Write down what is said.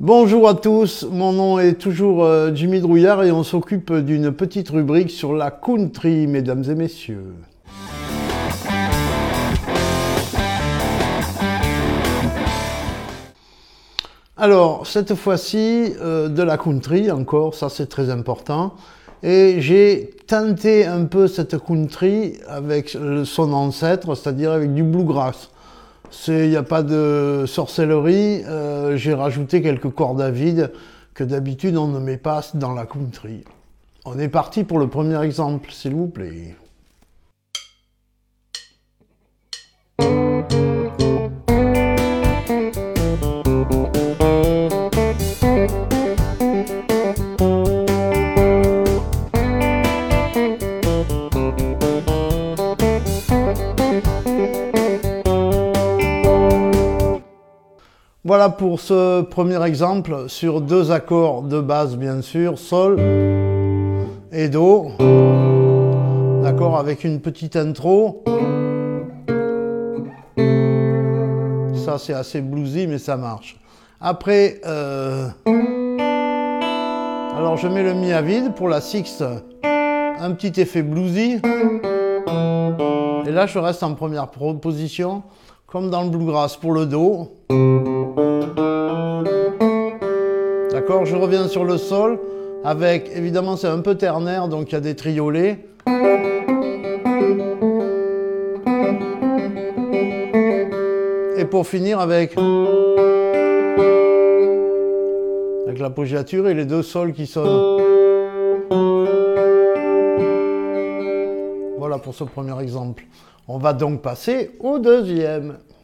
Bonjour à tous, mon nom est toujours Jimmy Drouillard et on s'occupe d'une petite rubrique sur la country, mesdames et messieurs. Alors, cette fois-ci, de la country encore, ça c'est très important. Et j'ai tenté un peu cette country avec son ancêtre, c'est-à-dire avec du bluegrass. Il n'y a pas de sorcellerie, j'ai rajouté quelques cordes à vide que d'habitude on ne met pas dans la country. On est parti pour le premier exemple, s'il vous plaît. Voilà pour ce premier exemple sur deux accords de base bien sûr, Sol et Do, d'accord, avec une petite intro. Ça c'est assez bluesy mais ça marche. Après, alors je mets le mi à vide pour la sixte, un petit effet bluesy. Et là je reste en première position, comme dans le bluegrass pour le Do. D'accord, je reviens sur le sol avec, évidemment c'est un peu ternaire donc il y a des triolets. Et pour finir avec l'appoggiature et les deux sols qui sonnent. Voilà pour ce premier exemple. On va donc passer au deuxième.